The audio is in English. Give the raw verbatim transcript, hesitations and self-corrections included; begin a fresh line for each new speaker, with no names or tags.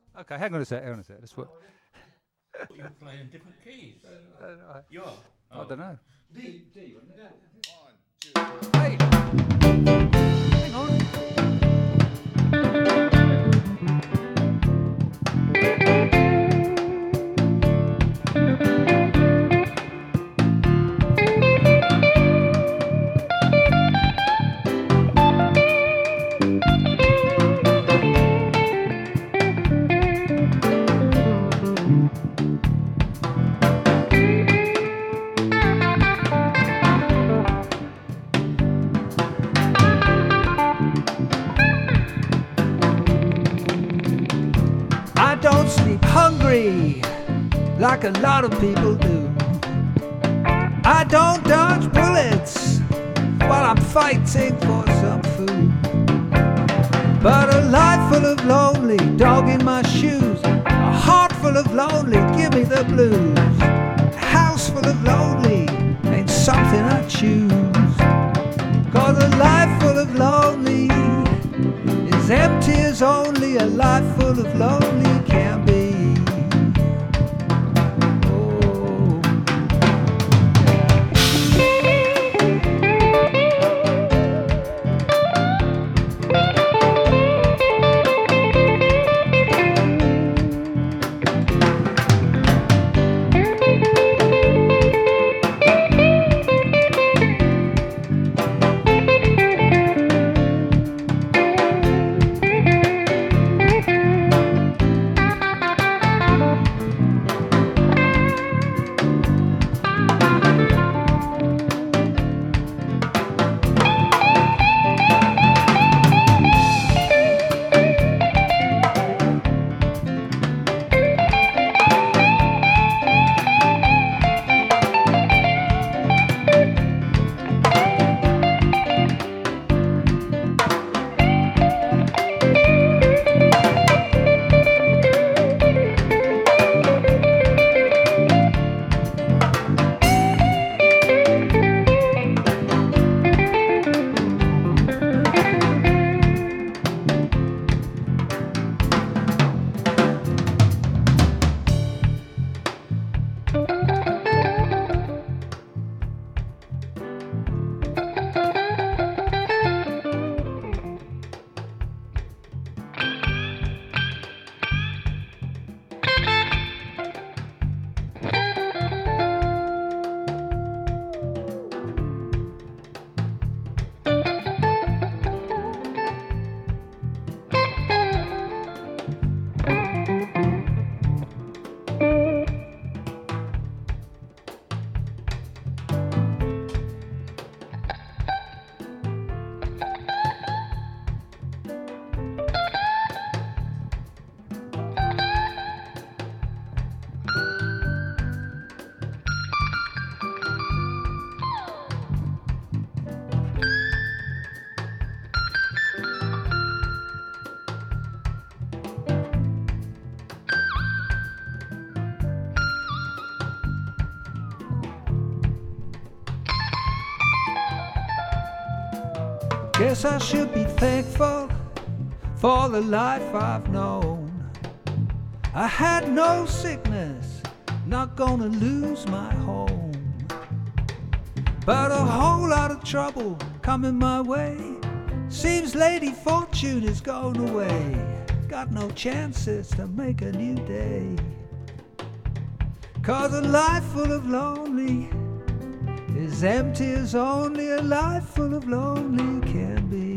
Okay, hang on a sec, hang on a sec. Let's work.
You're playing different keys.
Uh, I,
You are?
I
Oh.
don't know.
D, D, wasn't it?
One, two.
Hey! Hang on. I don't sleep hungry like a lot of people do. I don't dodge bullets while I'm fighting for some food. But a life full of lonely, dog in my shoes. A heart full of lonely, give me the blues. A house full of lonely ain't something I choose. Cause a life full of lonely is empty as only a life full of lonely can be. Oh. Guess I should be thankful for the life I've known. I had no sickness, not gonna lose my home. But a whole lot of trouble coming my way. Seems Lady Fortune is gone away. Got no chances to make a new day. Cause a life full of lonely is empty as only a life full of lonely can be.